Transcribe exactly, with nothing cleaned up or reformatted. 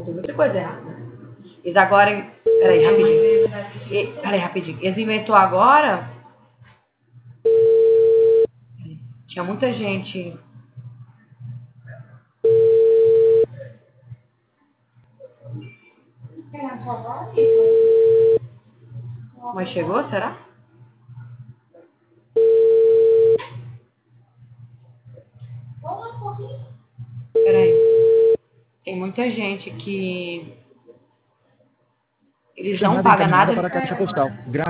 tem muita coisa errada. Eles agora... Peraí, rapidinho. E, peraí, rapidinho. Eles inventou agora... Tinha muita gente... Mas chegou, será? Peraí. Tem muita gente que... Eles não pagam nada. Para a caixa postal.